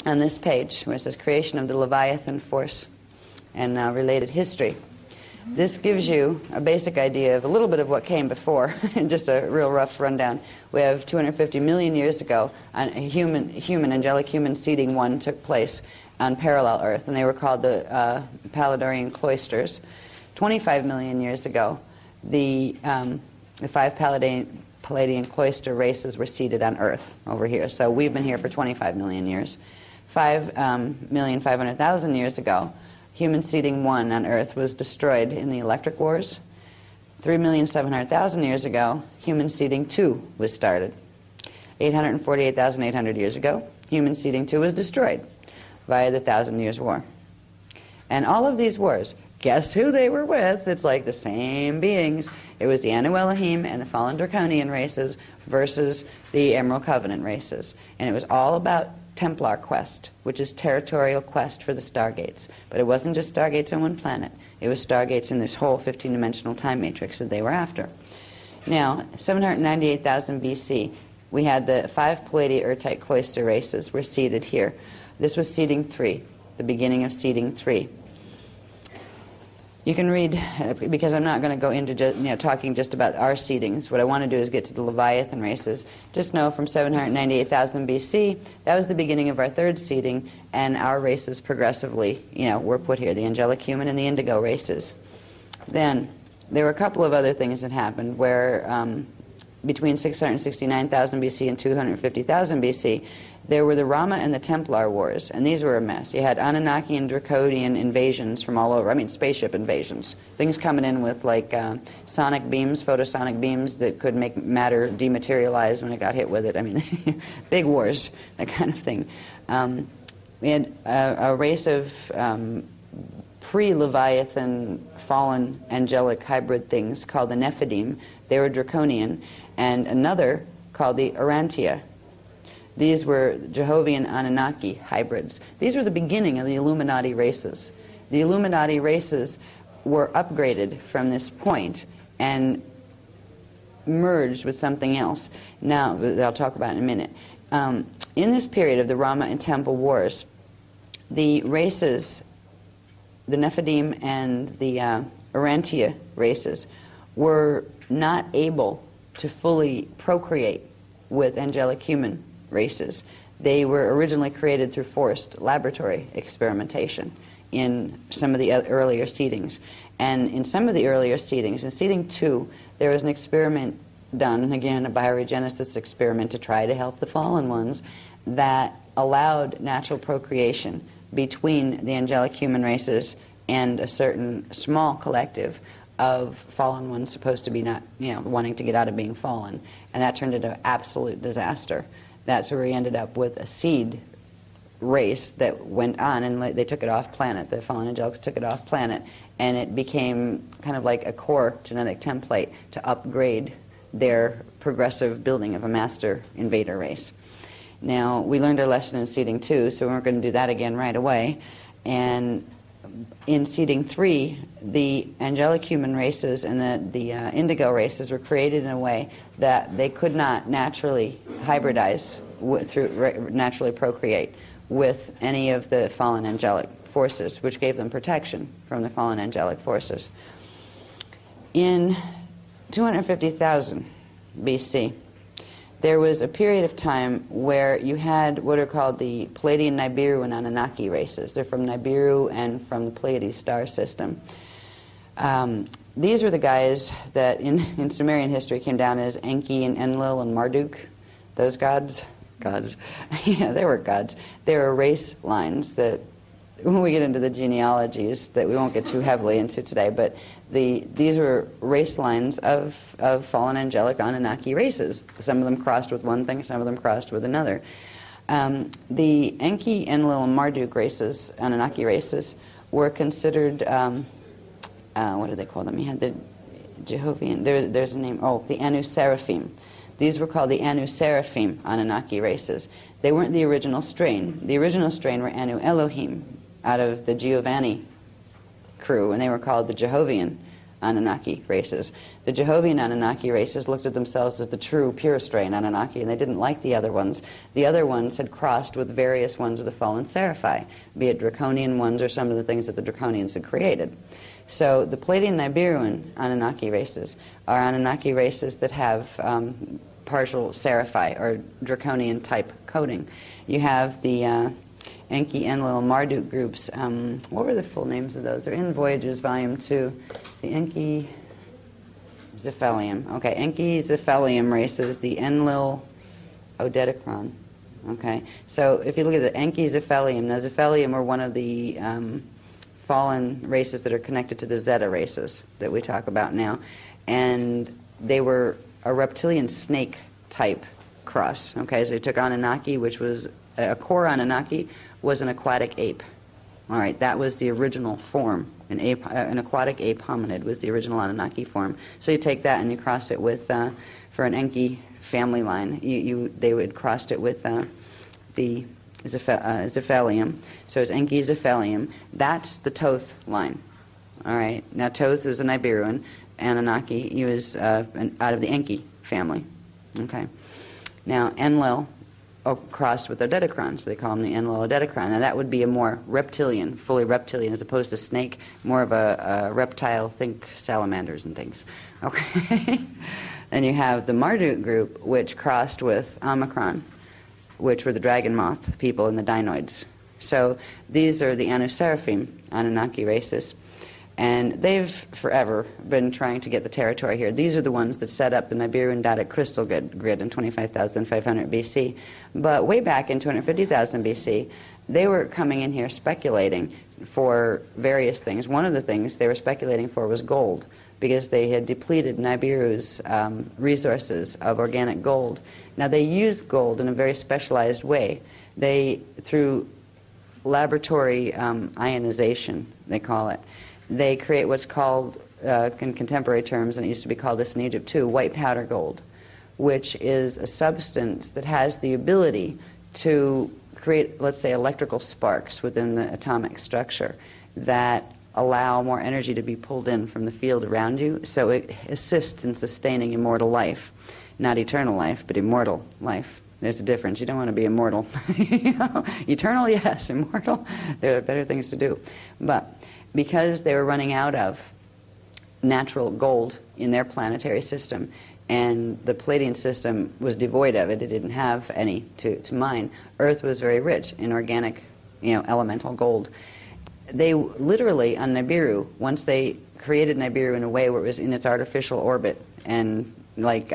on this page, where it says Creation of the Leviathan Force and related history. This gives you a basic idea of a little bit of what came before, just a real rough rundown. We have 250 million years ago, a angelic human seeding one took place on parallel Earth, and they were called the Palladorian cloisters. 25 million years ago, the 5 Palladian cloister races were seeded on Earth over here. So we've been here for 25 million years. 5,500,000 years ago, human seeding 1 on Earth was destroyed in the electric wars. 3,700,000 years ago, human seeding 2 was started. 848,800 years ago, human seeding 2 was destroyed via the Thousand Years' War. And all of these wars, guess who they were with? It's like the same beings. It was the Anu Elohim and the fallen Draconian races versus the Emerald Covenant races. And it was all about Templar quest, which is territorial quest for the Stargates. But it wasn't just Stargates on one planet. It was Stargates in this whole 15-dimensional time matrix that they were after. Now, 798,000 BC, we had the 5 Palladi-Urtite cloister races were seeded here. This was seeding 3, the beginning of seeding 3. You can read, because I'm not going to go into talking just about our seedings. What I want to do is get to the Leviathan races. Just know from 798,000 BC, that was the beginning of our 3rd seeding, and our races progressively, were put here, the angelic human and the indigo races. Then, there were a couple of other things that happened where between 669,000 BC and 250,000 BC, there were the Rama and the Templar wars, and these were a mess. You had Anunnaki and Draconian invasions from all over, spaceship invasions. Things coming in with like sonic beams, photosonic beams that could make matter dematerialize when it got hit with it. Big wars, that kind of thing. We had a race of pre-Leviathan fallen angelic hybrid things called the Nephidim. They were Draconian, and another called the Urantia. These were Jehovian Anunnaki hybrids. These were the beginning of the Illuminati races. The Illuminati races were upgraded from this point and merged with something else. Now, that I'll talk about in a minute. In this period of the Rama and Temple Wars, the races, the Nephidim and the Urantia races, were not able to fully procreate with angelic human races. They were originally created through forced laboratory experimentation in some of the earlier seedings. And in some of the earlier seedings, in seeding 2, there was an experiment done, again, a bioregenesis experiment to try to help the fallen ones, that allowed natural procreation between the angelic human races and a certain small collective of fallen ones supposed to be not, wanting to get out of being fallen. And that turned into absolute disaster. That's where we ended up with a seed race that went on, and they took it off planet. The fallen angelics took it off planet, and it became kind of like a core genetic template to upgrade their progressive building of a master invader race. Now, we learned our lesson in seeding 2, so we weren't going to do that again right away. And in seeding 3, the angelic human races and the indigo races were created in a way that they could not naturally hybridize, naturally procreate with any of the fallen angelic forces, which gave them protection from the fallen angelic forces. In 250,000 BC, there was a period of time where you had what are called the Palladian, Nibiru, and Anunnaki races. They're from Nibiru and from the Pleiades star system. These were the guys that in Sumerian history came down as Enki and Enlil and Marduk. Those gods. Yeah, they were gods. They were race lines that, when we get into the genealogies, that we won't get too heavily into today, but these were race lines of fallen angelic Anunnaki races. Some of them crossed with one thing, some of them crossed with another. The Enki, Enlil, and Marduk races, Anunnaki races, were considered, what do they call them? You had the Jehovian, there's a name, the Anu Seraphim. These were called the Anu Seraphim Anunnaki races. They weren't the original strain. The original strain were Anu Elohim, out of the Giovanni crew, and they were called the Jehovian Anunnaki races. The Jehovian Anunnaki races looked at themselves as the true, pure strain Anunnaki, and they didn't like the other ones. The other ones had crossed with various ones of the fallen Seraphi, be it draconian ones or some of the things that the draconians had created. So the Pleiadian Nibiruan Anunnaki races are Anunnaki races that have partial Seraphi or draconian type coding. You have the Enki, Enlil, Marduk groups. What were the full names of those? They're in Voyages, Volume 2. The Enki Zephelium. Okay, Enki Zephelium races, the Enlil Odedicron. Okay, so if you look at the Enki Zephelium, now Zephelium are one of the fallen races that are connected to the Zeta races that we talk about now. And they were a reptilian snake type cross. Okay, so they took Anunnaki, which was a core Anunnaki, was an aquatic ape. All right, that was the original form. An aquatic ape hominid was the original Anunnaki form. So you take that and you cross it with, for an Enki family line, they would crossed it with the Zephelium. So it's Enki Zephelium. That's the Thoth line. All right. Now Thoth was a Nibiruan Anunnaki. He was out of the Enki family. Okay. Now Enlil crossed with Odedicron, so they call him the Enlil Odedicron. Now that would be a more reptilian, fully reptilian, as opposed to snake, more of a reptile, think salamanders and things. Okay. Then you have the Marduk group, which crossed with Omicron, which were the dragon moth people and the dinoids. So these are the Anu Seraphim Anunnaki races. And they've forever been trying to get the territory here. These are the ones that set up the Nibiruan Datic crystal grid in 25,500 BC. But way back in 250,000 BC, they were coming in here speculating for various things. One of the things they were speculating for was gold, because they had depleted Nibiru's resources of organic gold. Now they use gold in a very specialized way. They, through laboratory ionization, they call it, they create what's called, in contemporary terms, and it used to be called this in Egypt too, white powder gold, which is a substance that has the ability to create, let's say, electrical sparks within the atomic structure that allow more energy to be pulled in from the field around you, so it assists in sustaining immortal life. Not eternal life, but immortal life. There's a difference. You don't want to be immortal. Eternal, yes. Immortal, there are better things to do. But because they were running out of natural gold in their planetary system, and the Pleiadian system was devoid of it, it didn't have any to mine, Earth was very rich in organic, elemental gold. They literally, on Nibiru, once they created Nibiru in a way where it was in its artificial orbit, and like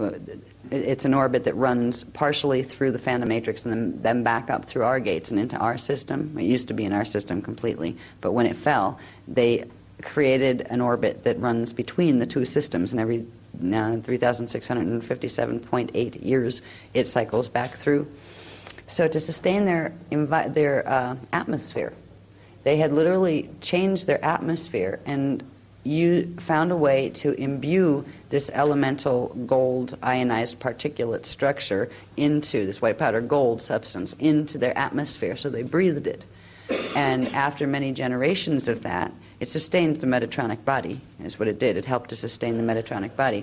it's an orbit that runs partially through the Phantom Matrix and then back up through our gates and into our system. It used to be in our system completely, but when it fell, they created an orbit that runs between the two systems, and every 3,657.8 years it cycles back through. So to sustain their atmosphere, they had literally changed their atmosphere, and you found a way to imbue this elemental gold ionized particulate structure into this white powder gold substance into their atmosphere, so they breathed it. And after many generations of that, it sustained the Metatronic body, is what it did. It helped to sustain the Metatronic body.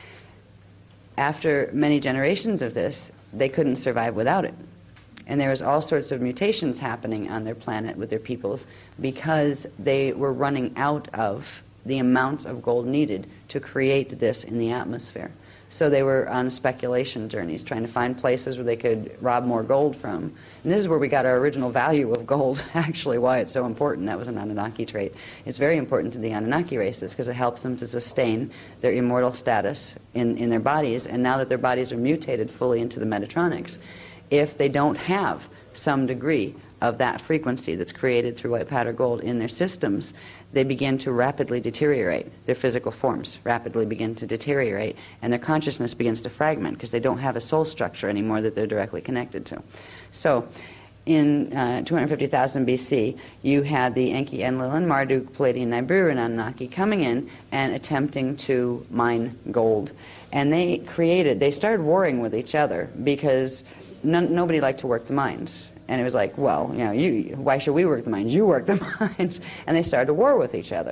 After many generations of this, they couldn't survive without it. And there was all sorts of mutations happening on their planet with their peoples because they were running out of the amounts of gold needed to create this in the atmosphere. So they were on speculation journeys, trying to find places where they could rob more gold from. And this is where we got our original value of gold, actually, why it's so important. That was an Anunnaki trait. It's very important to the Anunnaki races because it helps them to sustain their immortal status in their bodies. And now that their bodies are mutated fully into the Metatronics, if they don't have some degree of that frequency that's created through white powder gold in their systems, they begin to rapidly deteriorate. Their physical forms rapidly begin to deteriorate, and their consciousness begins to fragment because they don't have a soul structure anymore that they're directly connected to. So in 250,000 BC, you had the Enki, Enlil, and Marduk, Pleiadian, Nibiru, and Anunnaki coming in and attempting to mine gold. And they started warring with each other because nobody liked to work the mines. And it was like, well, why should we work the mines? You work the mines. And they started to war with each other.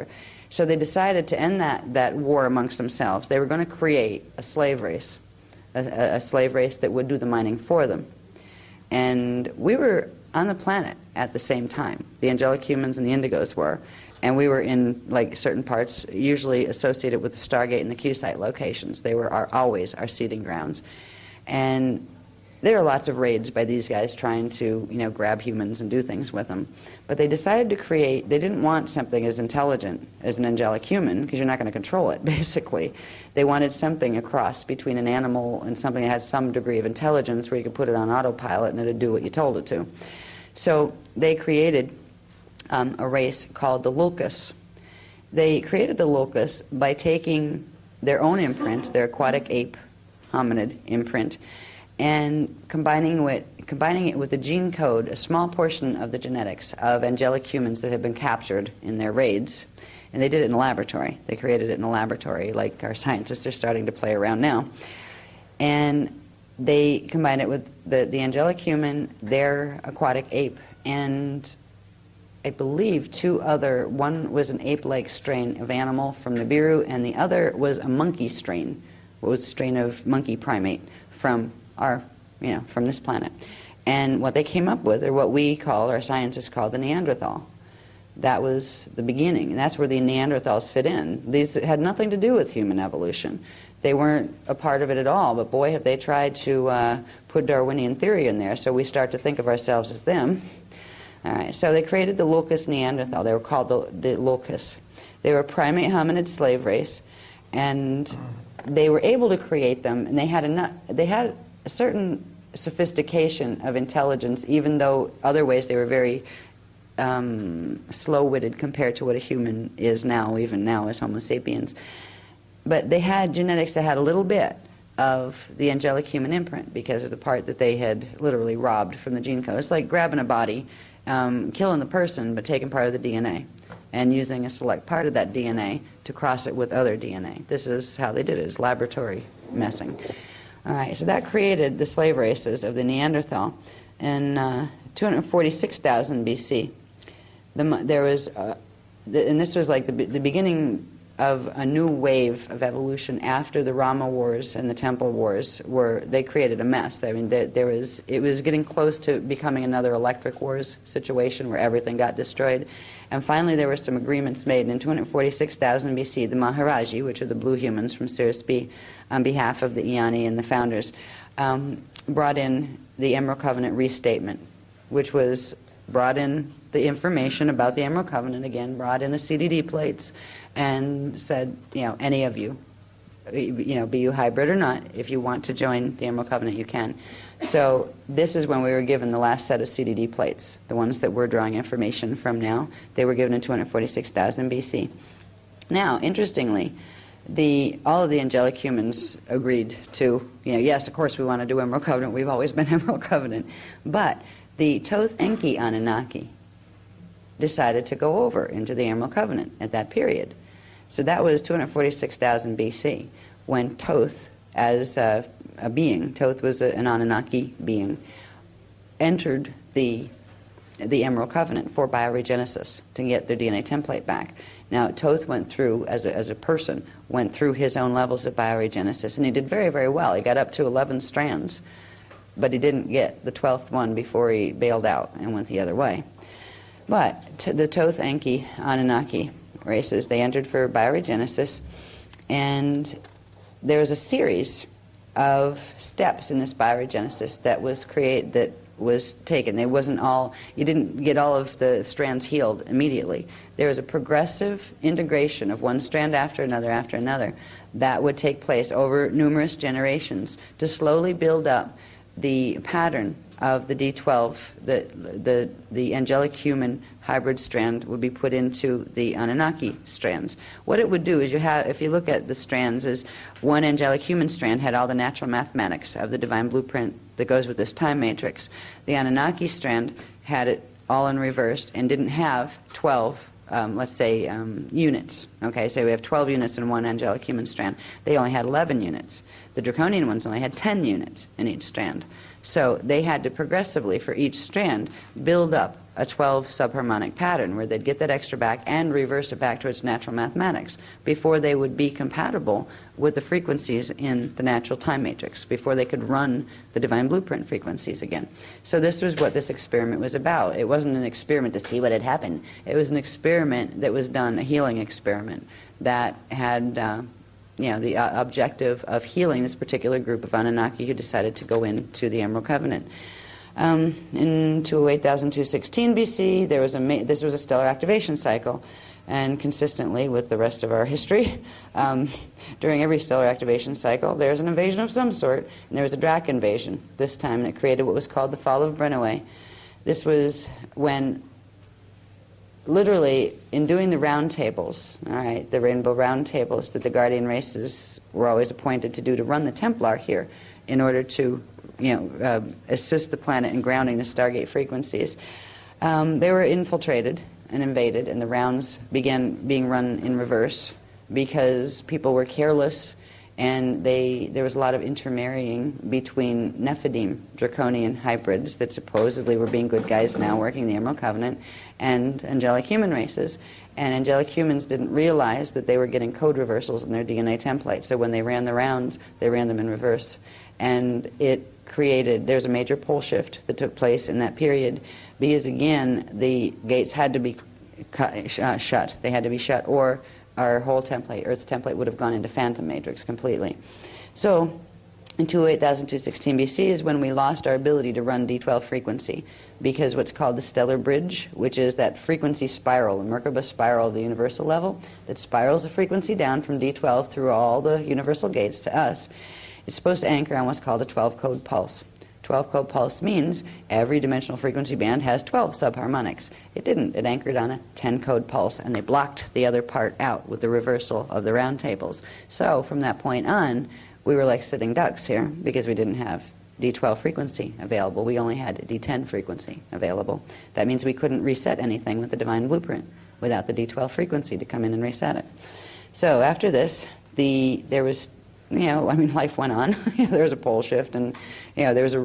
So they decided to end that war amongst themselves. They were going to create a slave race, a slave race that would do the mining for them. And we were on the planet at the same time. The angelic humans and the indigos were. And we were in, like, certain parts, usually associated with the Stargate and the Q-site locations. They were always our seeding grounds. And there are lots of raids by these guys trying to, grab humans and do things with them. But they decided to create, they didn't want something as intelligent as an angelic human, because you're not going to control it, basically. They wanted something a cross between an animal and something that had some degree of intelligence where you could put it on autopilot and it would do what you told it to. So they created a race called the Lulcus. They created the Lulcus by taking their own imprint, their aquatic ape hominid imprint, and combining it with the gene code, a small portion of the genetics of angelic humans that have been captured in their raids. And they did it in a laboratory. They created it in a laboratory, like our scientists are starting to play around now. And they combined it with the angelic human, their aquatic ape, and I believe two other. One was an ape-like strain of animal from Nibiru, and the other was a monkey strain. It was a strain of monkey primate from from this planet. And what they came up with, or what we call, our scientists call, the Neanderthal. That was the beginning, and that's where the Neanderthals fit in. These had nothing to do with human evolution. They weren't a part of it at all, but boy, have they tried to put Darwinian theory in there, so we start to think of ourselves as them. All right, so they created the Lulcus Neanderthal. They were called the Lulcus. They were a primate hominid slave race, and they were able to create them, and they had a certain sophistication of intelligence, even though other ways they were very slow-witted compared to what a human is now, even now as Homo sapiens. But they had genetics that had a little bit of the angelic human imprint because of the part that they had literally robbed from the gene code. It's like grabbing a body, killing the person, but taking part of the DNA and using a select part of that DNA to cross it with other DNA. This is how they did it, is laboratory messing. All right, so that created the slave races of the Neanderthal. In 246,000 BC, there was, and this was like the beginning of a new wave of evolution after the Rama Wars and the Temple Wars, where they created a mess. I mean, it was getting close to becoming another Electric Wars situation where everything got destroyed. And finally, there were some agreements made. And in 246,000 BC, the Maharaji, which are the blue humans from Sirius B, on behalf of the Iani and the founders, brought in the Emerald Covenant Restatement, which was brought in the information about the Emerald Covenant again, brought in the CDD plates, and said, any of you, be you hybrid or not, if you want to join the Emerald Covenant, you can. So this is when we were given the last set of CDD plates, the ones that we're drawing information from now. They were given in 246,000 BC. Now, interestingly, all of the angelic humans agreed to, yes, of course we want to do Emerald Covenant. We've always been Emerald Covenant. But the Toth Enki Anunnaki decided to go over into the Emerald Covenant at that period. So that was 246,000 BC, when Toth, as a being, Toth was an Anunnaki being, entered the Emerald Covenant for bioregenesis to get their DNA template back. Now, Toth went through, as a person, went through his own levels of bioregenesis, and he did very, very well. He got up to 11 strands, but he didn't get the 12th one before he bailed out and went the other way. But the Toth Enki Anunnaki races, they entered for bioregenesis, and there was a series of steps in this bioregenesis that was taken. It wasn't all, you didn't get all of the strands healed immediately. There was a progressive integration of one strand after another that would take place over numerous generations to slowly build up the pattern of the D12, the angelic human hybrid strand would be put into the Anunnaki strands. What it would do is if you look at the strands, is one angelic human strand had all the natural mathematics of the divine blueprint that goes with this time matrix. The Anunnaki strand had it all in reverse and didn't have 12, let's say, units. Okay, so we have 12 units in one angelic human strand. They only had 11 units. The Draconian ones only had 10 units in each strand. So they had to progressively, for each strand, build up a 12 subharmonic pattern where they'd get that extra back and reverse it back to its natural mathematics before they would be compatible with the frequencies in the natural time matrix, before they could run the divine blueprint frequencies again. So this was what this experiment was about. It wasn't an experiment to see what had happened. It was an experiment that was done, a healing experiment that had the objective of healing this particular group of Anunnaki who decided to go into the Emerald Covenant. In 208,216 BC, this was a stellar activation cycle, and consistently with the rest of our history, during every stellar activation cycle, there's an invasion of some sort, and there was a Drac invasion this time, and it created what was called the Fall of Brennaway. This was when, literally, in doing the round tables, all right, the rainbow round tables that the guardian races were always appointed to do to run the Templar here in order to assist the planet in grounding the Stargate frequencies. They were infiltrated and invaded, and the rounds began being run in reverse because people were careless, and there was a lot of intermarrying between Nephidim, draconian hybrids that supposedly were being good guys now working the Emerald Covenant, and angelic human races. And angelic humans didn't realize that they were getting code reversals in their DNA template, so when they ran the rounds, they ran them in reverse. And there's a major pole shift that took place in that period because, again, the gates had to be shut. They had to be shut, or our whole template, Earth's template, would have gone into phantom matrix completely. So in 208,216 BC is when we lost our ability to run D12 frequency, because what's called the stellar bridge, which is that frequency spiral, the Merkaba spiral of the universal level, that spirals the frequency down from D12 through all the universal gates to us, it's supposed to anchor on what's called a 12-code pulse. 12-code pulse means every dimensional frequency band has 12 subharmonics. It didn't. It anchored on a 10-code pulse, and they blocked the other part out with the reversal of the round tables. So from that point on, we were like sitting ducks here because we didn't have D12 frequency available. We only had D10 frequency available. That means we couldn't reset anything with the divine blueprint without the D12 frequency to come in and reset it. So after this, there was, life went on. There was a pole shift, and there was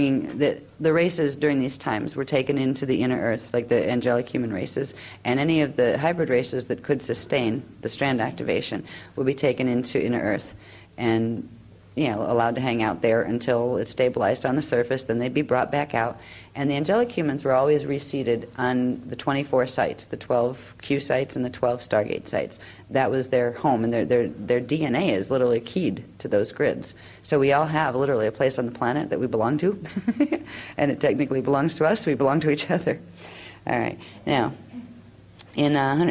the races during these times were taken into the inner earth, like the angelic human races, and any of the hybrid races that could sustain the strand activation would be taken into inner earth and allowed to hang out there until it stabilized on the surface. Then they'd be brought back out, and the angelic humans were always reseated on the 24 sites, the 12 Q sites and the 12 Stargate sites. That was their home, and their DNA is literally keyed to those grids. So we all have literally a place on the planet that we belong to, and it technically belongs to us. We belong to each other. All right, now. In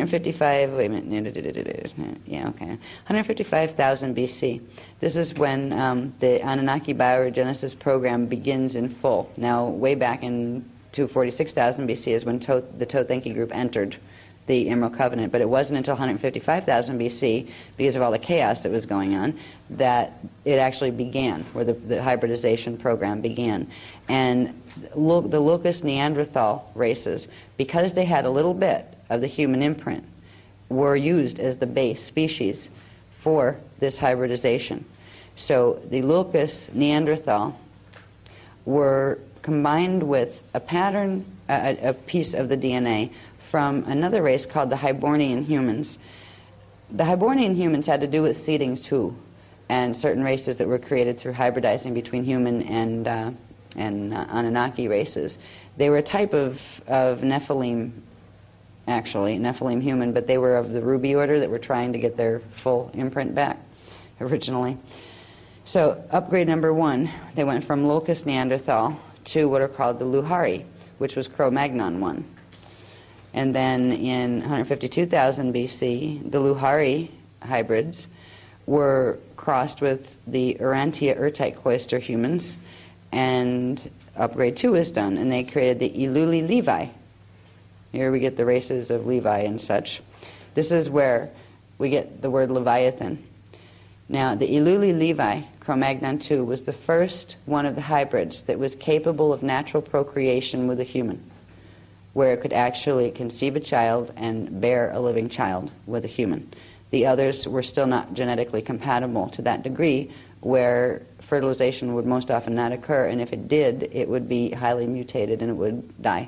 155,000 BC, this is when the Anunnaki bioregenesis program begins in full. Now, way back in 246,000 BC is when the Tothenki group entered the Emerald Covenant, but it wasn't until 155,000 BC, because of all the chaos that was going on, that it actually began, where the hybridization program began. And the Lucas Neanderthal races, because they had a little bit of the human imprint, were used as the base species for this hybridization. So the Lucas Neanderthal were combined with a pattern, a piece of the DNA from another race called the Hibernian humans. The Hibernian humans had to do with seeding too, and certain races that were created through hybridizing between human and Anunnaki races. They were a type of Nephilim, actually, Nephilim human, but they were of the Ruby order that were trying to get their full imprint back originally. So upgrade number 1, they went from Locust Neanderthal to what are called the Luhari, which was Cro-Magnon 1. And then in 152,000 BC, the Luhari hybrids were crossed with the Urantia Urtite cloister humans, and upgrade 2 was done, and they created the Iluli Levi. Here we get the races of Levi and such. This is where we get the word Leviathan. Now, the Iluli Levi, Cro-Magnon 2, was the first one of the hybrids that was capable of natural procreation with a human, where it could actually conceive a child and bear a living child with a human. The others were still not genetically compatible to that degree, where fertilization would most often not occur, and if it did, it would be highly mutated and it would die.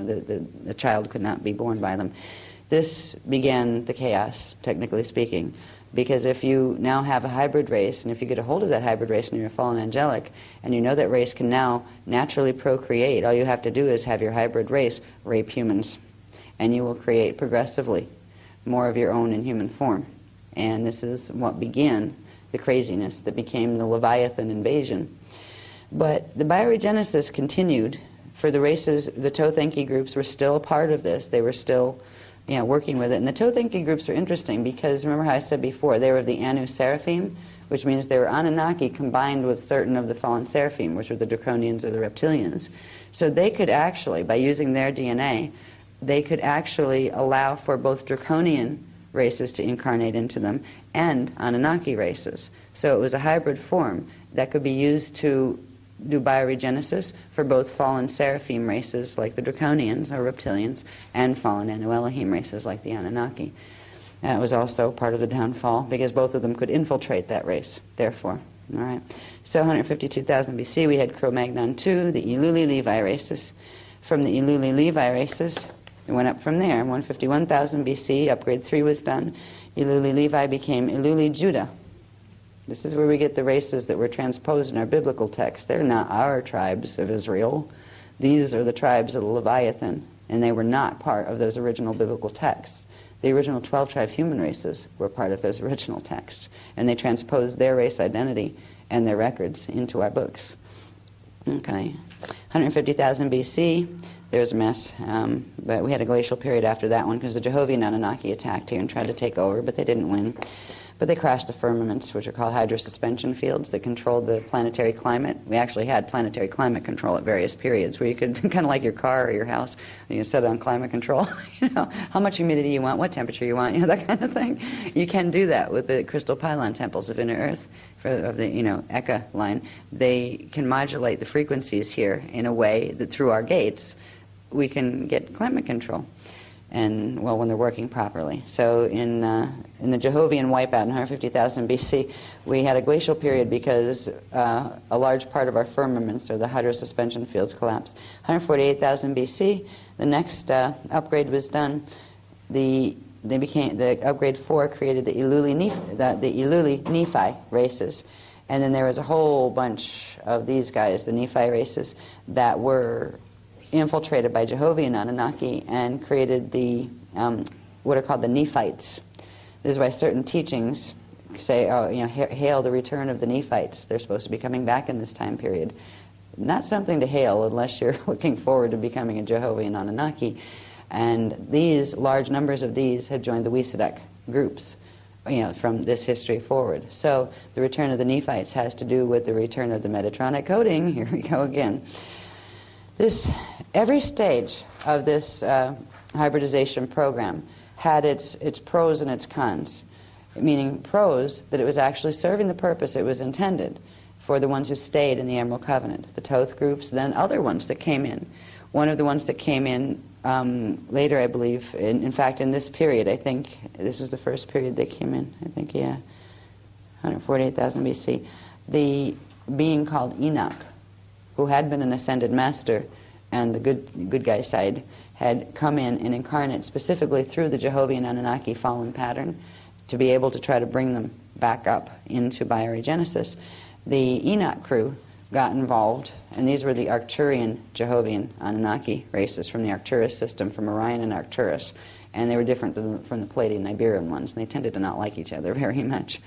The child could not be born by them. This began the chaos, technically speaking, because if you now have a hybrid race, and if you get a hold of that hybrid race and you're a fallen angelic, and you know that race can now naturally procreate, all you have to do is have your hybrid race rape humans, and you will create progressively more of your own in human form. And this is what began the craziness that became the Leviathan invasion. But the bioregenesis continued for the races. The Tothenki groups were still a part of this. They were still working with it. And the Tothenki groups are interesting because, remember how I said before, they were of the Anu Seraphim, which means they were Anunnaki combined with certain of the fallen Seraphim, which were the Draconians or the Reptilians. So they could actually, by using their DNA, they could actually allow for both Draconian races to incarnate into them and Anunnaki races. So it was a hybrid form that could be used to do bioregenesis for both fallen Seraphim races like the Draconians or Reptilians and fallen Anu Elohim races like the Anunnaki. That was also part of the downfall because both of them could infiltrate that race, therefore. All right. So 152,000 BC we had Cro-Magnon II, the Eluli Levi races. From the Eluli Levi races, it went up from there. 151,000 BC, upgrade 3 was done. Eluli Levi became Eluli Judah. This is where we get the races that were transposed in our biblical text. They're not our tribes of Israel. These are the tribes of the Leviathan, and they were not part of those original biblical texts. The original 12-tribe human races were part of those original texts, and they transposed their race identity and their records into our books. Okay. 150,000 BC, there's a mess, but we had a glacial period after that one because the Jehovian Anunnaki attacked here and tried to take over, but they didn't win. But they crashed the firmaments, which are called hydrosuspension fields, that controlled the planetary climate. We actually had planetary climate control at various periods where you could, kind of like your car or your house, you set it on climate control, how much humidity you want, what temperature you want, that kind of thing. You can do that with the crystal pylon temples of inner Earth, of the, Eka line. They can modulate the frequencies here in a way that through our gates we can get climate control. And, well, when they're working properly. So in the Jehovian wipeout in 150,000 BC, we had a glacial period because a large part of our firmaments, or the hydrosuspension fields, collapsed. 148,000 BC, the next upgrade was done. The upgrade 4 created the Eluli Nephi races. And then there was a whole bunch of these guys, the Nephi races, that were infiltrated by Jehovian Anunnaki and created the what are called the Nephites. This is why certain teachings say, hail the return of the Nephites. They're supposed to be coming back in this time period. Not something to hail unless you're looking forward to becoming a Jehovian Anunnaki. And these, large numbers of these, have joined the Wesedek groups, from this history forward. So the return of the Nephites has to do with the return of the Metatronic coding. Here we go again. Every stage of this hybridization program had its pros and its cons, meaning pros, that it was actually serving the purpose it was intended for the ones who stayed in the Emerald Covenant, the Toth groups, then other ones that came in. One of the ones that came in later, I believe, in fact, in this period, I think, this was the first period they came in, 148,000 BC, the being called Enoch, who had been an ascended master, and the good guy side had come in and incarnate specifically through the Jehovian Anunnaki fallen pattern to be able to try to bring them back up into bioregenesis. The Enoch crew got involved, and these were the Arcturian Jehovian Anunnaki races from the Arcturus system, from Orion and Arcturus, and they were different from the Pleiadian Nibiruan ones, and they tended to not like each other very much.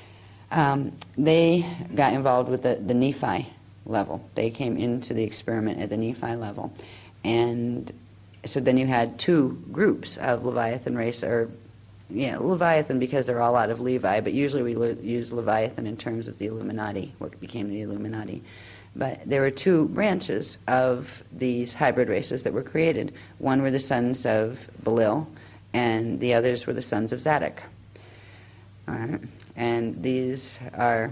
They got involved with the Nephi level. They came into the experiment at the Nephi level. And so then you had two groups of Leviathan race, Leviathan because they're all out of Levi, but usually we use Leviathan in terms of the Illuminati, what became the Illuminati. But there were two branches of these hybrid races that were created. One were the sons of Belial, and the others were the sons of Zadok. All right. And these are...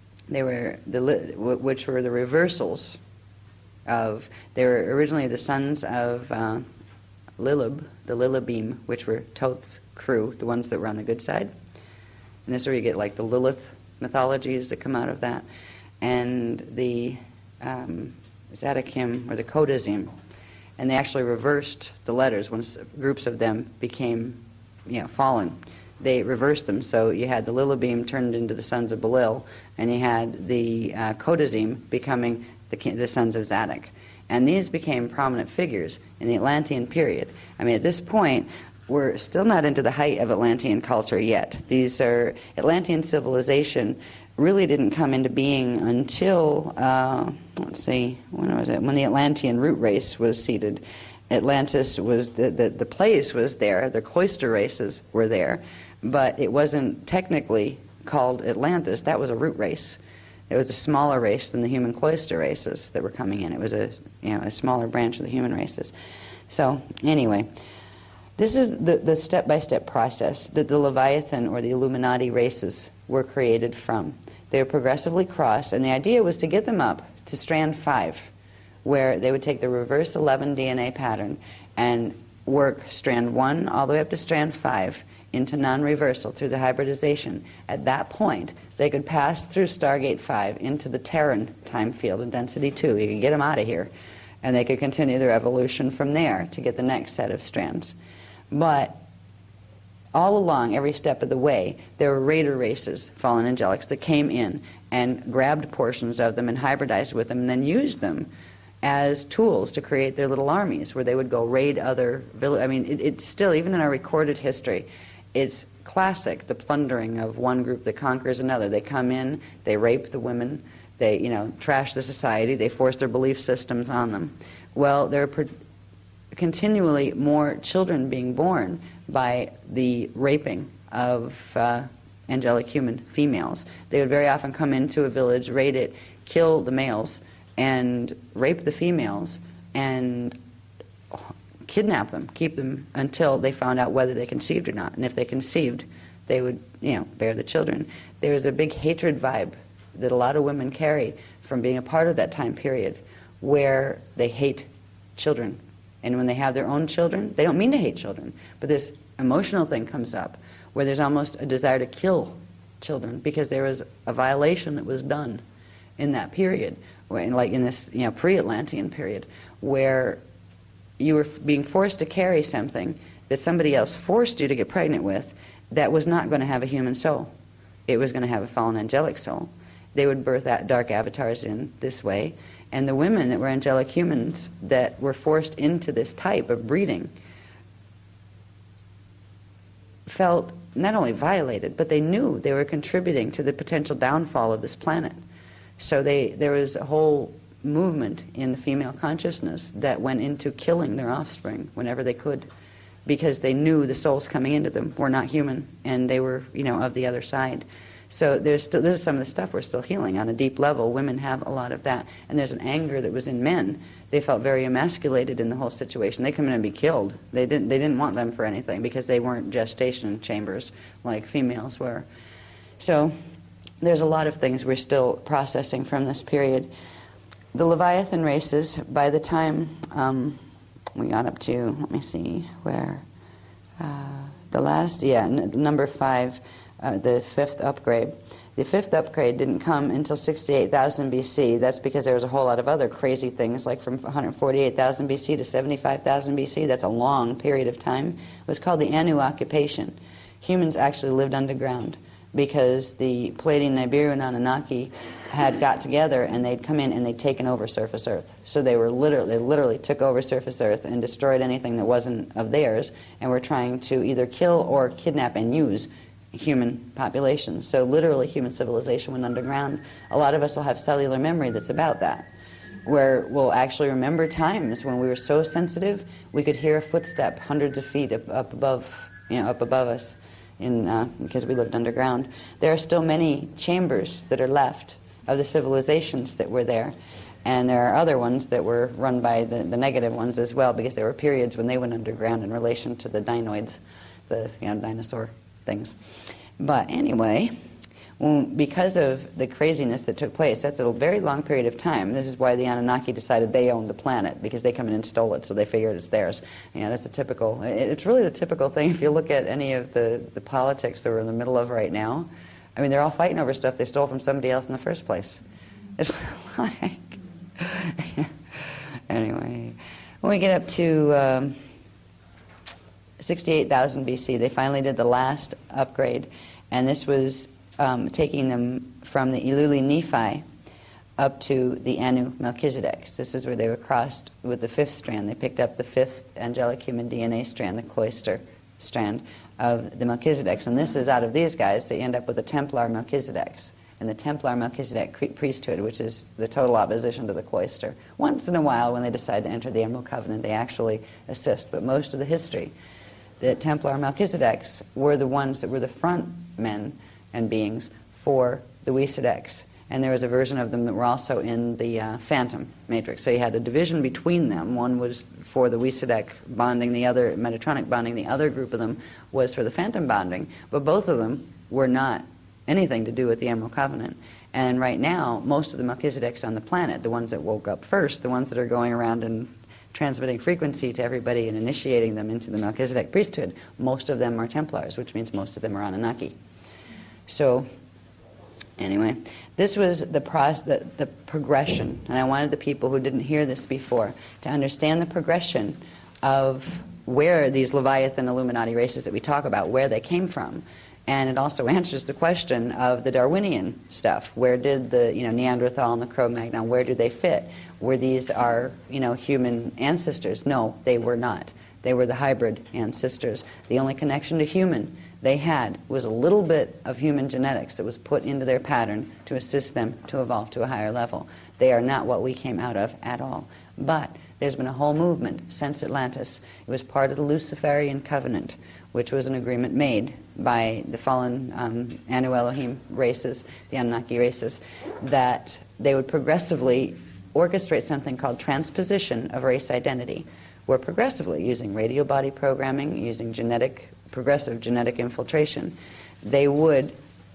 which were the reversals of, they were originally the sons of Lilib, the Lilibim, which were Toth's crew, the ones that were on the good side. And this is where you get like the Lilith mythologies that come out of that, and the Zadikim or the Kodazim, and they actually reversed the letters once groups of them became, fallen. They reversed them, so you had the Lilibim turned into the sons of Belil, and you had the Kodazim becoming the sons of Zadok. And these became prominent figures in the Atlantean period. I mean, at this point, we're still not into the height of Atlantean culture yet. Atlantean civilization really didn't come into being until, let's see, when was it? When the Atlantean root race was seeded. Atlantis was, the place was there, the cloister races were there, but it wasn't technically called Atlantis. That was a root race. It was a smaller race than the human cloister races that were coming in. It was a smaller branch of the human races. So anyway, this is the step-by-step process that the Leviathan or the Illuminati races were created from. They were progressively crossed, and the idea was to get them up to strand 5, where they would take the reverse 11 DNA pattern and work strand 1 all the way up to strand 5 into non-reversal through the hybridization. At that point, they could pass through Stargate 5 into the Terran time field in density 2. You could get them out of here, and they could continue their evolution from there to get the next set of strands. But all along, every step of the way, there were raider races, fallen angelics, that came in and grabbed portions of them and hybridized with them and then used them as tools to create their little armies where they would go raid other villages. I mean, it's still, even in our recorded history, it's classic, the plundering of one group that conquers another. They come in, they rape the women, they, trash the society, they force their belief systems on them. Well, there are continually more children being born by the raping of angelic human females. They would very often come into a village, raid it, kill the males, and rape the females, and kidnap them, keep them until they found out whether they conceived or not. And if they conceived, they would, bear the children. There's a big hatred vibe that a lot of women carry from being a part of that time period where they hate children. And when they have their own children, they don't mean to hate children, but this emotional thing comes up where there's almost a desire to kill children because there was a violation that was done in that period, like in this pre-Atlantean period, where you were being forced to carry something that somebody else forced you to get pregnant with that was not going to have a human soul. It was going to have a fallen angelic soul. They would birth dark avatars in this way, and the women that were angelic humans that were forced into this type of breeding felt not only violated, but they knew they were contributing to the potential downfall of this planet. So there was a whole movement in the female consciousness that went into killing their offspring whenever they could, because they knew the souls coming into them were not human, and they were, of the other side. So this is some of the stuff we're still healing on a deep level. Women have a lot of that, and there's an anger that was in men. They felt very emasculated in the whole situation. They come in and be killed. They didn't want them for anything because they weren't gestation chambers like females were. So there's a lot of things we're still processing from this period. The Leviathan races, by the time we got up to, let me see, where, number 5, the 5th upgrade. The 5th upgrade didn't come until 68,000 BC. That's because there was a whole lot of other crazy things, like from 148,000 BC to 75,000 BC. That's a long period of time. It was called the Anu occupation. Humans actually lived underground because the Pleiadian, Nibiru, and Anunnaki had got together and they'd come in and they'd taken over surface Earth. So they literally took over surface Earth and destroyed anything that wasn't of theirs, and were trying to either kill or kidnap and use human populations. So literally human civilization went underground. A lot of us will have cellular memory that's about that, where we'll actually remember times when we were so sensitive we could hear a footstep hundreds of feet up above us, because we lived underground. There are still many chambers that are left of the civilizations that were there, and there are other ones that were run by the negative ones as well, because there were periods when they went underground in relation to the dinoids, the dinosaur things. But anyway, because of the craziness that took place, that's a very long period of time. This is why the Anunnaki decided they owned the planet, because they come in and stole it, so they figured it's theirs. That's the typical, it's really the typical thing if you look at any of the politics that we're in the middle of right now. I mean, they're all fighting over stuff they stole from somebody else in the first place. It's like... Anyway, when we get up to 68,000 BC, they finally did the last upgrade, and this was taking them from the Eluli Nephi up to the Anu Melchizedeks. This is where they were crossed with the fifth strand. They picked up the fifth angelic human DNA strand, the cloister strand of the Melchizedeks. And this is out of these guys, they end up with the Templar Melchizedeks. And the Templar Melchizedek priesthood, which is the total opposition to the cloister. Once in a while, when they decide to enter the Emerald Covenant, they actually assist. But most of the history, the Templar Melchizedeks were the ones that were the front men and beings for the Wesedeks. And there was a version of them that were also in the Phantom Matrix. So you had a division between them. One was for the Wesedek bonding, the other Metatronic bonding. The other group of them was for the Phantom bonding. But both of them were not anything to do with the Emerald Covenant. And right now, most of the Melchizedeks on the planet, the ones that woke up first, the ones that are going around and transmitting frequency to everybody and initiating them into the Melchizedek priesthood, most of them are Templars, which means most of them are Anunnaki. So, anyway, this was the progression, and I wanted the people who didn't hear this before to understand the progression of where these Leviathan Illuminati races that we talk about, where they came from. And it also answers the question of the Darwinian stuff. Where did the Neanderthal and the Cro-Magnon, where do they fit? Were these our human ancestors? No, they were not. They were the hybrid ancestors. The only connection to human they had was a little bit of human genetics that was put into their pattern to assist them to evolve to a higher level. They are not what we came out of at all. But there's been a whole movement since Atlantis. It was part of the Luciferian covenant, which was an agreement made by the fallen Anu Elohim races, the Anunnaki races, that they would progressively orchestrate something called transposition of race identity, where progressively, using radio body programming, using progressive genetic infiltration, they would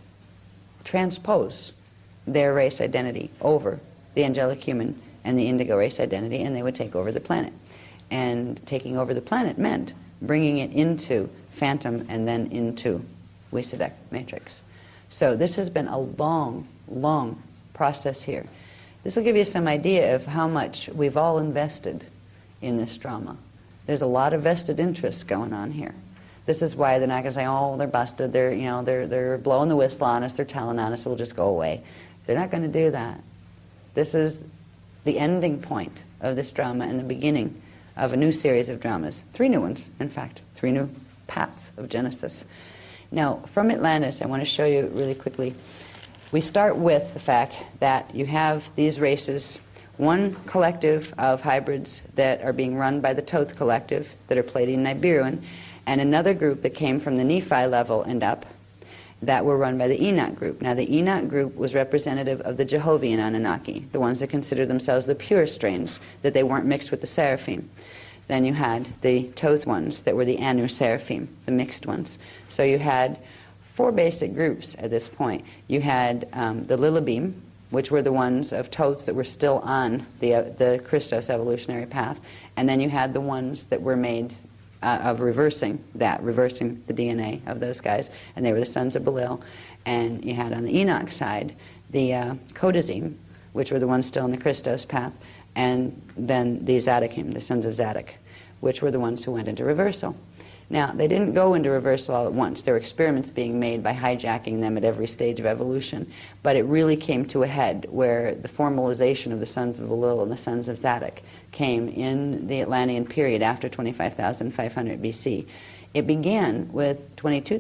transpose their race identity over the angelic human and the indigo race identity, and they would take over the planet. And taking over the planet meant bringing it into Phantom and then into Wesedek matrix. So this has been a long, long process here. This will give you some idea of how much we've all invested in this drama. There's a lot of vested interest going on here. This is why they're not going to say, oh, they're busted, they're blowing the whistle on us, they're telling on us, we'll just go away. They're not going to do that. This is the ending point of this drama and the beginning of a new series of dramas. 3 new ones, in fact, 3 new paths of Genesis. Now, from Atlantis, I want to show you really quickly. We start with the fact that you have these races, one collective of hybrids that are being run by the Thoth collective that are Pleiadian Nibiruan, and another group that came from the Nephi level and up that were run by the Enoch group. Now, the Enoch group was representative of the Jehovian Anunnaki, the ones that considered themselves the pure strains, that they weren't mixed with the Seraphim. Then you had the Thoth ones that were the Anu Seraphim, the mixed ones. So you had 4 basic groups at this point. You had the Lilibim, which were the ones of Thoths that were still on the Christos evolutionary path. And then you had the ones that were made of reversing the DNA of those guys. And they were the sons of Belial. And you had on the Enoch side the Kodazim, which were the ones still in the Christos path. And then the Zadokim, the sons of Zadok, which were the ones who went into reversal. Now, they didn't go into reversal all at once. There were experiments being made by hijacking them at every stage of evolution. But it really came to a head where the formalization of the sons of Belial and the sons of Zadok came in the Atlantean period after 25,500 BC. It began with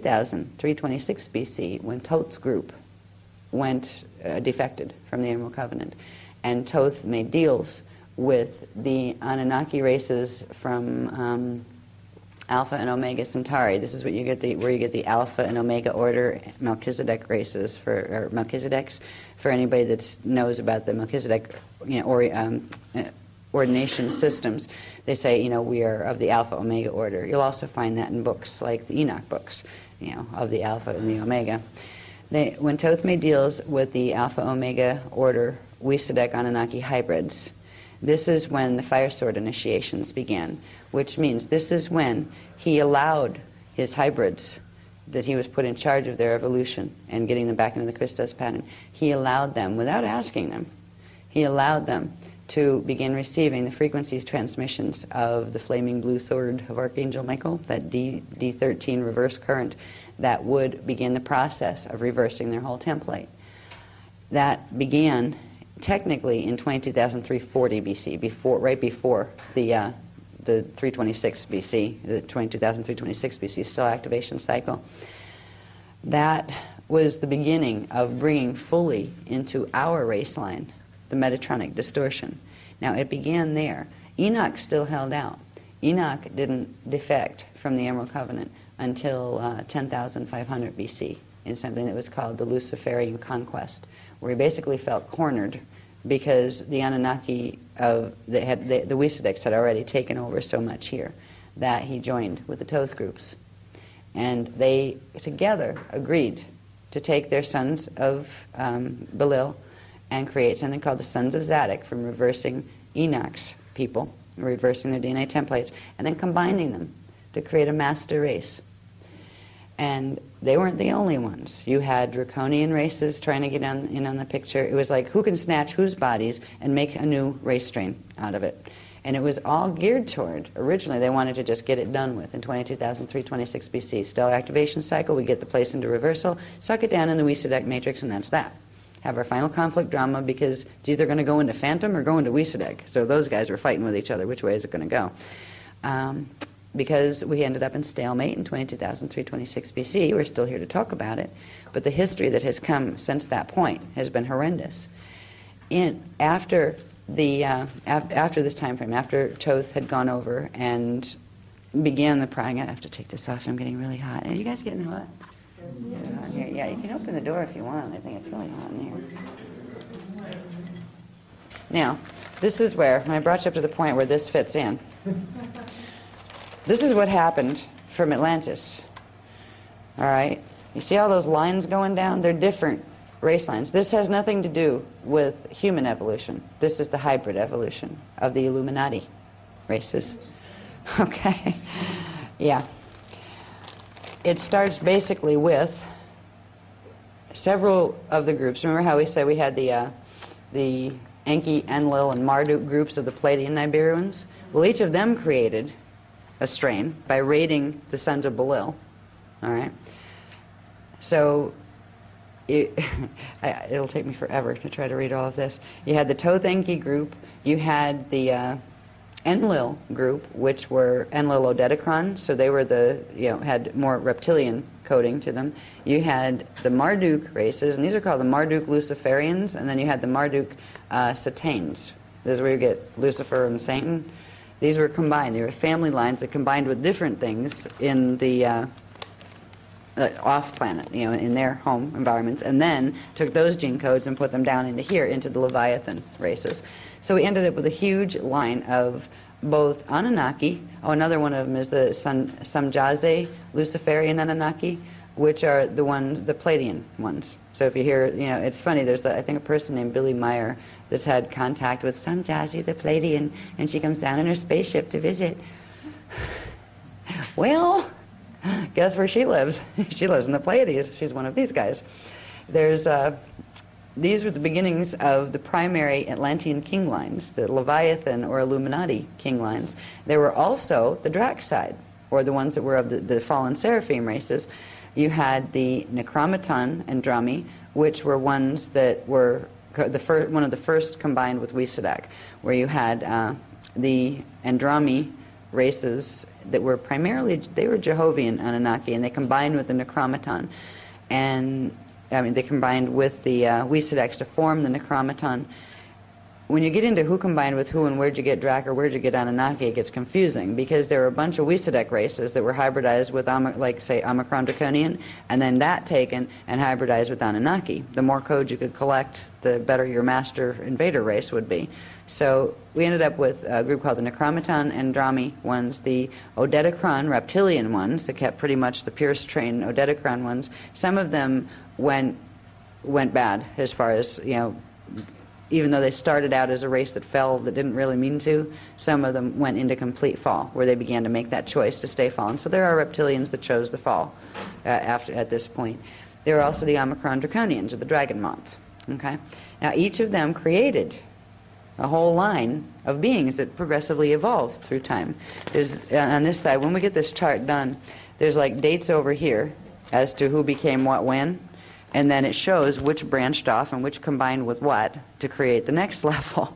22,326 BC when Thoth's group went defected from the Emerald Covenant. And Thoth made deals with the Anunnaki races from Alpha and Omega Centauri. This is what you get where you get the Alpha and Omega Order Melchizedek races or Melchizedeks. For anybody that knows about the Melchizedek, ordination systems, they say, we are of the Alpha Omega Order. You'll also find that in books like the Enoch books, of the Alpha and the Omega. When Thoth made deals with the Alpha Omega Order Wesedek Anunnaki hybrids, this is when the fire sword initiations began, which means this is when he allowed his hybrids, that he was put in charge of their evolution and getting them back into the Christos pattern, he allowed them, without asking them, he allowed them to begin receiving the frequencies transmissions of the flaming blue sword of Archangel Michael, that D13 reverse current that would begin the process of reversing their whole template. That began technically in 22,340 BC, right before the 326 BC, the 22,326 BC still activation cycle. That was the beginning of bringing fully into our race line the Metatronic distortion. Now, it began there. Enoch still held out. Enoch didn't defect from the Emerald Covenant until 10,500 BC in something that was called the Luciferian Conquest, where he basically felt cornered because the Anunnaki the Weesadeks had already taken over so much here that he joined with the Thoth groups. And they together agreed to take their sons of Belial and create something called the Sons of Zadok, from reversing Enoch's people, reversing their DNA templates, and then combining them to create a master race. And they weren't the only ones. You had draconian races trying to get in on the picture. It was like, who can snatch whose bodies and make a new race strain out of it? And it was all geared toward, originally they wanted to just get it done with in 22,326 BC. Stellar activation cycle, we get the place into reversal, suck it down in the Weesadek matrix, and that's that. Have our final conflict drama, because it's either going to go into Phantom or go into Weesadek. So those guys were fighting with each other. Which way is it going to go? Because we ended up in stalemate in 22,326 BC. We're still here to talk about it. But the history that has come since that point has been horrendous. After this time frame, after Thoth had gone over and began the I'm going to have to take this off. I'm getting really hot. Are you guys getting hot? Yeah, you can open the door if you want. I think it's really hot in here. Now, this is where, I brought you up to the point where this fits in. This is what happened from Atlantis. All right? You see all those lines going down? They're different race lines. This has nothing to do with human evolution. This is the hybrid evolution of the Illuminati races. Okay? Yeah. It starts basically with several of the groups. Remember how we said we had the Enki, Enlil, and Marduk groups of the Pleiadian Nibiruans? Well, each of them created a strain by raiding the sons of Belial. All right? So it'll take me forever to try to read all of this. You had the Thoth Enki group. You had the Enlil group, which were Enlil Odedicron, so they were had more reptilian coding to them. You had the Marduk races, and these are called the Marduk Luciferians, and then you had the Marduk Satanes. This is where you get Lucifer and Satan. These were combined. They were family lines that combined with different things in the off-planet, in their home environments, and then took those gene codes and put them down into here, into the Leviathan races. So we ended up with a huge line of both Anunnaki. Oh, another one of them is the Samjaze Luciferian Anunnaki, which are the Pleiadian ones. So if you hear, it's funny, there's, I think, a person named Billy Meyer that's had contact with Samjaze the Pleiadian, and she comes down in her spaceship to visit. Well, guess where she lives? She lives in the Pleiades. She's one of these guys. These were the beginnings of the primary Atlantean king lines, the Leviathan or Illuminati king lines. There were also the Drac side, or the ones that were of the fallen Seraphim races. You had the Necromaton and Drami, which were ones that were one of the first combined with Weesadek, where you had the Andrami races that were they were Jehovian Anunnaki, and they combined with the Necromaton. And they combined with the Weesadeks to form the Necromaton. When you get into who combined with who and where'd you get Drac or where'd you get Anunnaki, it gets confusing, because there were a bunch of Weesadek races that were hybridized with, say, Omicron Draconian, and then that taken and hybridized with Anunnaki. The more code you could collect, the better your master invader race would be. So we ended up with a group called the Necromaton and Drami ones, the Odedicron reptilian ones that kept pretty much the purest train Odedicron ones. Some of them went bad as far as, even though they started out as a race that fell that didn't really mean to, some of them went into complete fall, where they began to make that choice to stay fallen. So there are reptilians that chose the fall at this point. There are also the Omicron Draconians, or the Dragon Moths. Okay? Now, each of them created a whole line of beings that progressively evolved through time. There's, on this side, when we get this chart done, there's like dates over here as to who became what when, and then it shows which branched off and which combined with what to create the next level.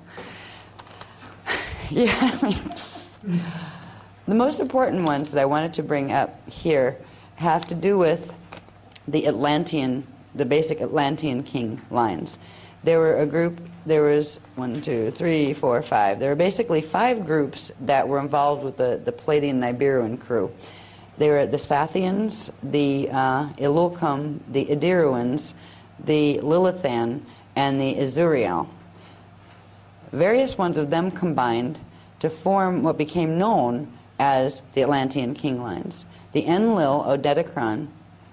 Yeah, I mean, the most important ones that I wanted to bring up here have to do with the Atlantean, the basic Atlantean king lines. There were a group, there was 1, 2, 3, 4, 5. There were basically 5 groups that were involved with the Palladian Nibiruan crew. They were the Sathians, the Ilulcum, the Idiruans, the Lilithan, and the Azuriel. Various ones of them combined to form what became known as the Atlantean king lines. The Enlil Odedicron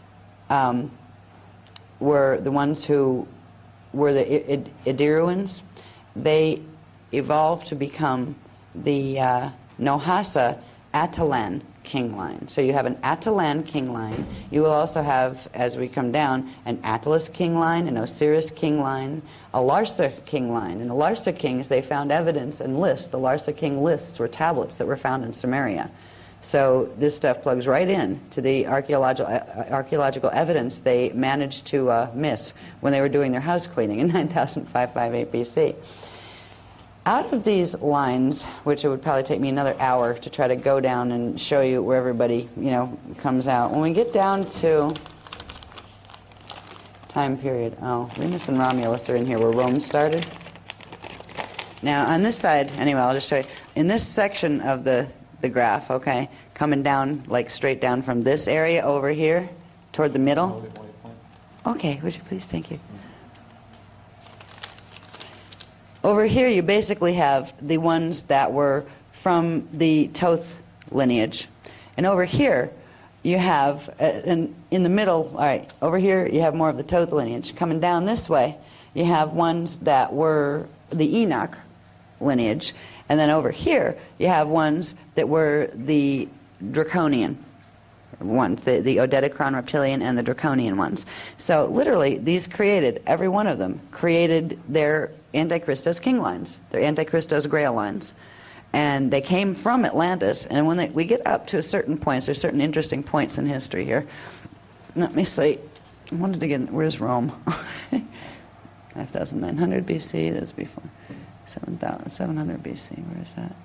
were the ones who were the Idiruans. They evolved to become the Nohasa Atalan king line. So you have an Atalan king line. You will also have, as we come down, an Atlas king line, an Osiris king line, a Larsa king line. And the Larsa kings, they found evidence and lists. The Larsa king lists were tablets that were found in Sumeria. So this stuff plugs right in to the archaeological evidence they managed to miss when they were doing their house cleaning in 9558 BC. Out of these lines, which it would probably take me another hour to try to go down and show you where everybody, comes out. When we get down to time period, Remus and Romulus are in here where Rome started. Now on this side, anyway, I'll just show you. In this section of the graph, okay, coming down, like straight down from this area over here toward the middle. Okay, would you please? Thank you. Over here you basically have the ones that were from the Toth lineage. And over here you have, in the middle, all right, over here you have more of the Toth lineage. Coming down this way you have ones that were the Enoch lineage. And then over here you have ones that were the Draconian ones, the Odedicron reptilian and the Draconian ones. So literally these created, every one of them created their Antichristos king lines, their Antichristos grail lines. And they came from Atlantis, and when we get up to certain points, there's certain interesting points in history here. Let me see, I wanted to get, where's Rome? 5900 BC, that's before 700 BC, where is that?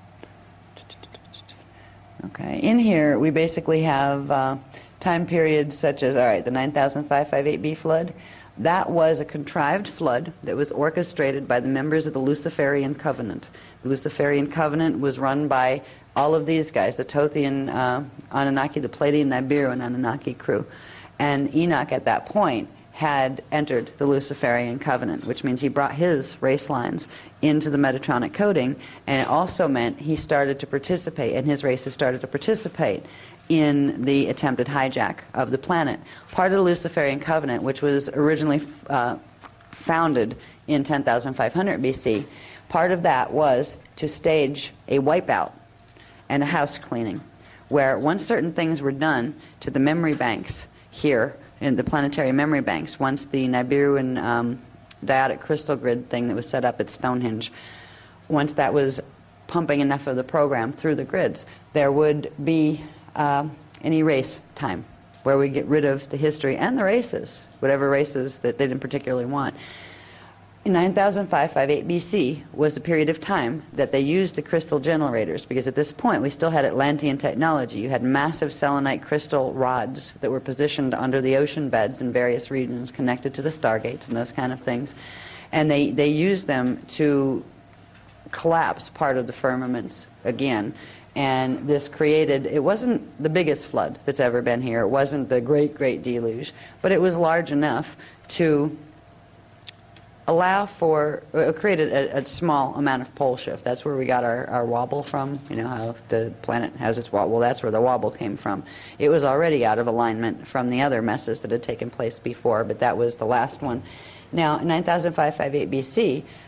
Okay, in here we basically have time periods such as, all right, the 9558 B flood. That was a contrived flood that was orchestrated by the members of the Luciferian Covenant. The Luciferian Covenant was run by all of these guys, the Tothian Anunnaki, the Palladian Nibiruan Anunnaki crew. And Enoch at that point had entered the Luciferian Covenant, which means he brought his race lines into the Metatronic coding, and it also meant he started to participate, and his races started to participate in the attempted hijack of the planet. Part of the Luciferian Covenant, which was originally founded in 10,500 BC, part of that was to stage a wipeout and a house cleaning, where once certain things were done to the memory banks here, in the planetary memory banks, once the Nibiruan diotic crystal grid thing that was set up at Stonehenge, once that was pumping enough of the program through the grids, there would be an erase time where we get rid of the history and the races, whatever races that they didn't particularly want. In 9558 BC was the period of time that they used the crystal generators, because at this point we still had Atlantean technology. You had massive selenite crystal rods that were positioned under the ocean beds in various regions connected to the stargates and those kind of things. And they used them to collapse part of the firmaments again. And this created, it wasn't the biggest flood that's ever been here. It wasn't the great deluge, but it was large enough to allow for, created a small amount of pole shift. That's where we got our wobble from. You know how the planet has its wobble. Well, that's where the wobble came from. It was already out of alignment from the other messes that had taken place before, but that was the last one. Now, in 9558 BC,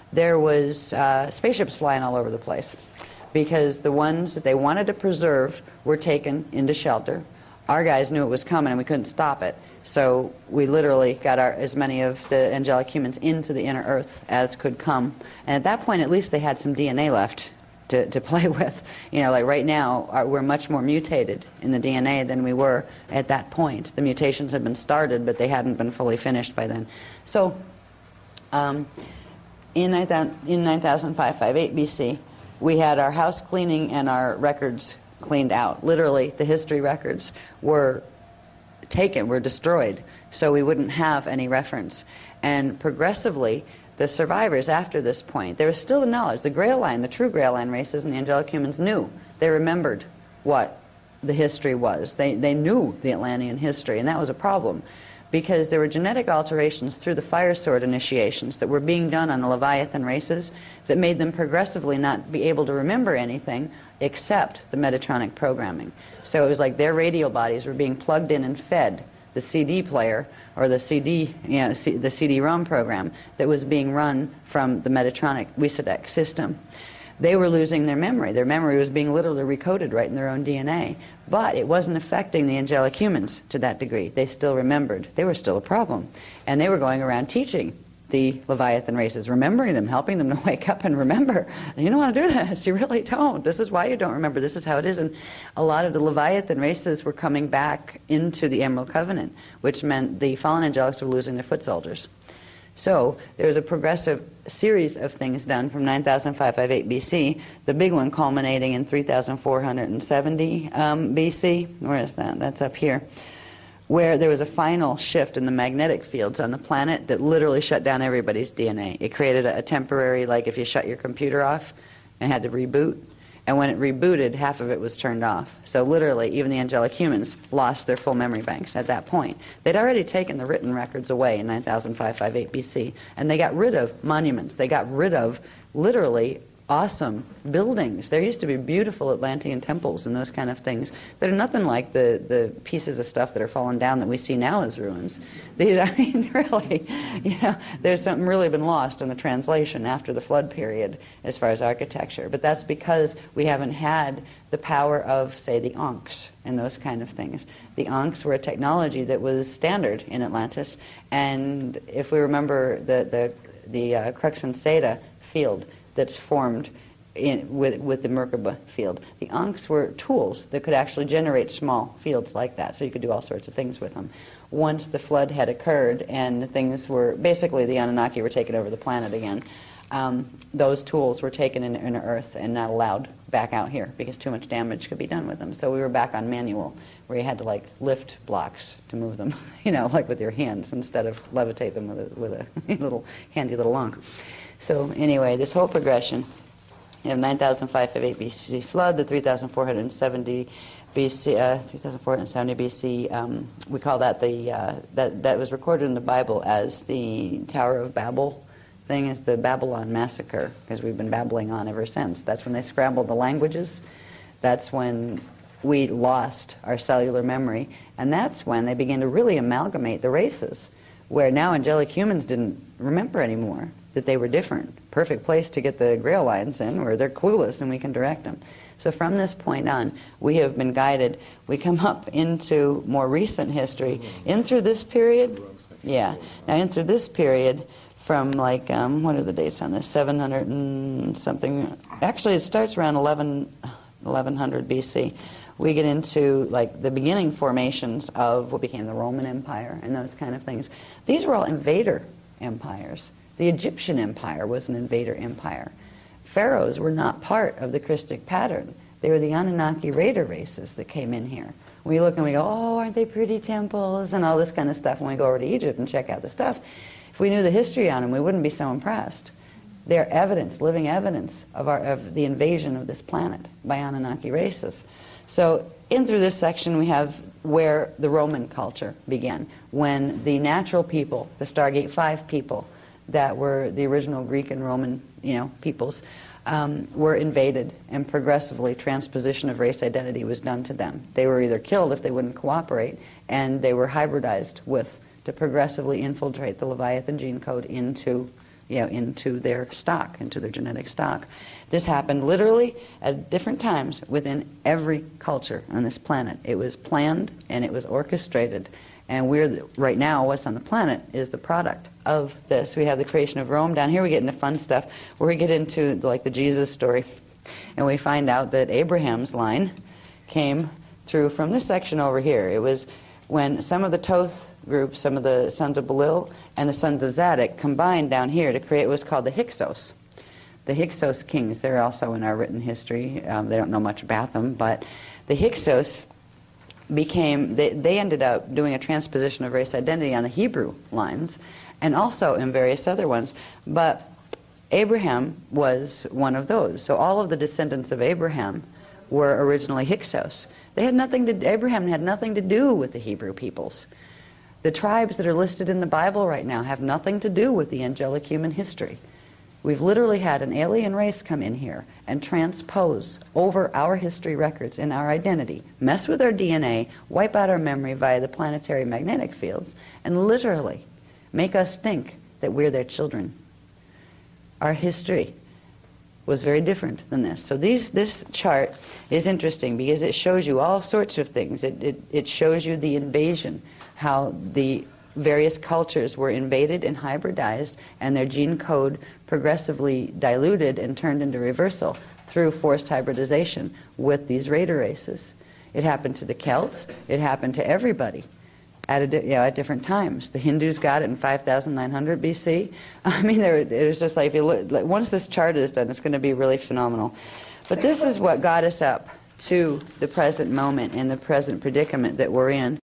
there was spaceships flying all over the place, because the ones that they wanted to preserve were taken into shelter. Our guys knew it was coming and we couldn't stop it, so we literally got as many of the angelic humans into the inner earth as could come. And at that point, at least they had some DNA left to play with. You know, like right now, we're much more mutated in the DNA than we were at that point. The mutations had been started, but they hadn't been fully finished by then. So in 9558 BC, we had our house cleaning and our records cleaned out. Literally, the history records were taken, were destroyed, so we wouldn't have any reference. And progressively, the survivors after this point, there was still the knowledge. The Grail Line, the true Grail Line races and the angelic humans knew. They remembered what the history was. They knew the Atlantean history, and that was a problem, because there were genetic alterations through the fire sword initiations that were being done on the Leviathan races that made them progressively not be able to remember anything except the Metatronic programming. So it was like their radial bodies were being plugged in and fed the CD player, or the CD, the CD-ROM program that was being run from the Metatronic WISADEC system. They were losing their memory. Their memory was being literally recoded right in their own DNA. But it wasn't affecting the angelic humans to that degree. They still remembered. They were still a problem. And they were going around teaching the Leviathan races, remembering them, helping them to wake up and remember. You don't want to do this. You really don't. This is why you don't remember. This is how it is. And a lot of the Leviathan races were coming back into the Emerald Covenant, which meant the fallen angelics were losing their foot soldiers. So there was a progressive series of things done from 9558 BC, the big one culminating in 3470 BC. Where is that? That's up here. Where there was a final shift in the magnetic fields on the planet that literally shut down everybody's DNA. It created a temporary, like if you shut your computer off and had to reboot, and when it rebooted, half of it was turned off. So literally, even the angelic humans lost their full memory banks at that point. They'd already taken the written records away in 9558 BC, and they got rid of monuments. They got rid of, literally, awesome buildings. There used to be beautiful Atlantean temples and those kind of things that are nothing like the pieces of stuff that are fallen down that we see now as ruins. These, I mean, really, there's something really been lost in the translation after the flood period as far as architecture. But that's because we haven't had the power of, say, the Ankhs and those kind of things. The Ankhs were a technology that was standard in Atlantis, and if we remember the Crux and Seda field that's formed with the Merkaba field. The Ankhs were tools that could actually generate small fields like that, so you could do all sorts of things with them. Once the flood had occurred and things were, basically the Anunnaki were taking over the planet again, those tools were taken into Earth and not allowed back out here because too much damage could be done with them. So we were back on manual, where you had to like lift blocks to move them, like with your hands instead of levitate them with a little handy little Ankh. So anyway, this whole progression, you have 9558 BC flood, the 3470 BC, 3470 BC. We call that that was recorded in the Bible as the Tower of Babel thing, is the Babylon massacre, because we've been babbling on ever since. That's when they scrambled the languages. That's when we lost our cellular memory, and that's when they began to really amalgamate the races, where now angelic humans didn't remember anymore that they were different. Perfect place to get the Grail Lines in, where they're clueless and we can direct them. So from this point on, we have been guided. We come up into more recent history. In through this period, now in through this period, from like, what are the dates on this? 700 and something. Actually, it starts around 1100 BC. We get into like the beginning formations of what became the Roman Empire and those kind of things. These were all invader empires. The Egyptian Empire was an invader empire. Pharaohs were not part of the Christic pattern. They were the Anunnaki raider races that came in here. We look and we go, oh, aren't they pretty temples and all this kind of stuff when we go over to Egypt and check out the stuff. If we knew the history on them, we wouldn't be so impressed. They're evidence, living evidence of the invasion of this planet by Anunnaki races. So in through this section we have where the Roman culture began, when the natural people, the Stargate 5 people, that were the original Greek and Roman, peoples, were invaded, and progressively transposition of race identity was done to them. They were either killed if they wouldn't cooperate, and they were hybridized to progressively infiltrate the Leviathan gene code into into their stock, into their genetic stock. This happened literally at different times within every culture on this planet. It was planned and it was orchestrated. And right now, what's on the planet is the product of this. We have the creation of Rome. Down here we get into fun stuff, where we get into like the Jesus story. And we find out that Abraham's line came through from this section over here. It was when some of the Toth group, some of the sons of Belial and the sons of Zadok combined down here to create what's called the Hyksos. The Hyksos kings, they're also in our written history. They don't know much about them, but the Hyksos they ended up doing a transposition of race identity on the Hebrew lines and also in various other ones. But Abraham was one of those. So all of the descendants of Abraham were originally Hyksos. Abraham had nothing to do with the Hebrew peoples. The tribes that are listed in the Bible right now have nothing to do with the angelic human history. We've literally had an alien race come in here and transpose over our history records and our identity, mess with our DNA, wipe out our memory via the planetary magnetic fields, and literally make us think that we're their children. Our history was very different than this. So this chart is interesting because it shows you all sorts of things. It shows you the invasion, how the various cultures were invaded and hybridized, and their gene code progressively diluted and turned into reversal through forced hybridization with these raider races. It happened to the Celts. It happened to everybody at different times. The Hindus got it in 5,900 BC. I mean, it was just like, if you look, once this chart is done, it's going to be really phenomenal. But this is what got us up to the present moment and the present predicament that we're in.